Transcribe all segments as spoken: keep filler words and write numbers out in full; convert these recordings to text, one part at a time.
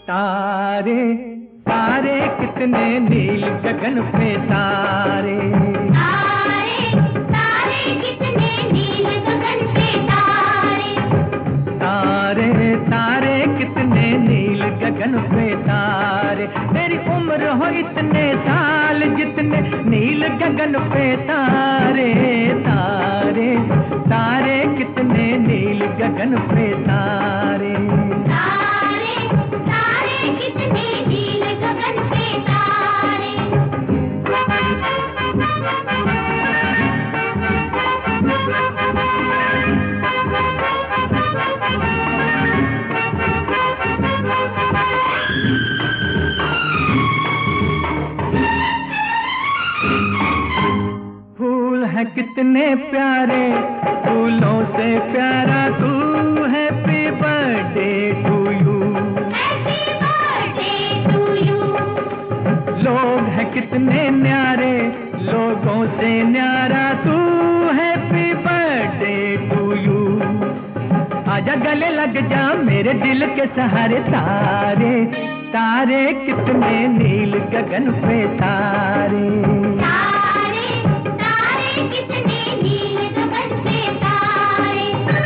तारे तारे कितने नील गगन पे तारे, तारे तारे कितने नील गगन पे तारे, तारे तारे कितने नील गगन पे तारे। तेरी उम्र हो इतने साल जितने नील गगन पे तारे, तारे तारे कितने नील गगन पे तारे, तारे तारे कितने नील गगन पे तारे। फूल है कितने प्यारे, फूलों से प्यारा तू, happy birthday to you, happy birthday to you. लोग हैं कितने न्यारे, लोगों से न्यारा तू, हैप्पी बर्थडे टू यू। आजा गले लग जा मेरे दिल के सहारे, तारे तारे कितने नील गगन पे तारे, तारे तारे कितने नील गगन पे तारे।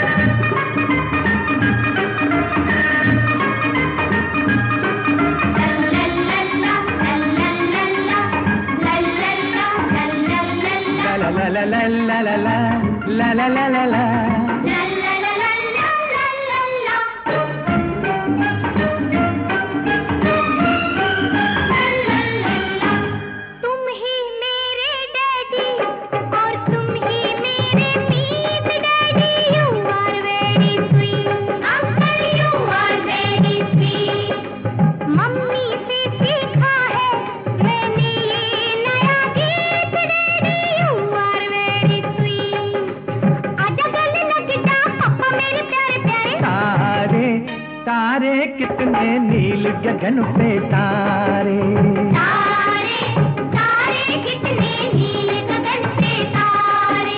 लल्लल्ला लल्लल्ला लल्लल्ला लल्लल्ला ला ला ला ला ला ला ला ला ला ला ला। तारे कितने नील गगन पे तारे, तारे तारे कितने नील गगन पे तारे।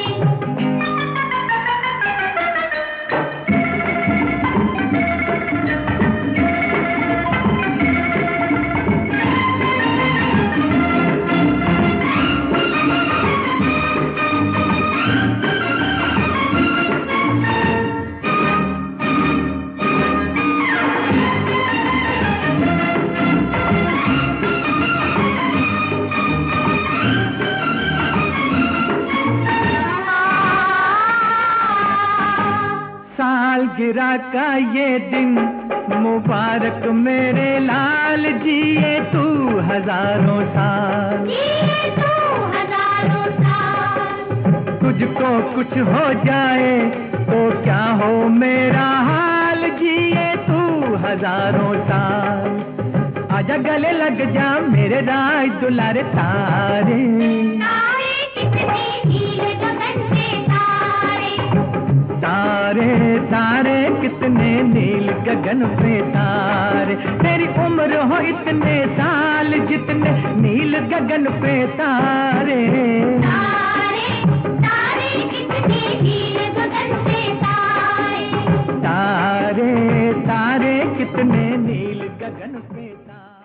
सालगिरह का ये दिन मुबारक मेरे लाल, जिए तू हजारों साल, जिए तू हजारों साल। तुझको कुछ हो जाए तो क्या हो मेरा हाल, जिए तू हजारों साल। आजा गले लग जा मेरे राज दुलारे, तारे तारे कितने नील गगन पे तारे, तारे तारे कितने नील गगन पे तारे। तेरी उम्र हो इतने साल जितने नील गगन पे तारे, तारे तारे कितने नील गगन पे तारे, तारे तारे कितने नील गगन पे तारे।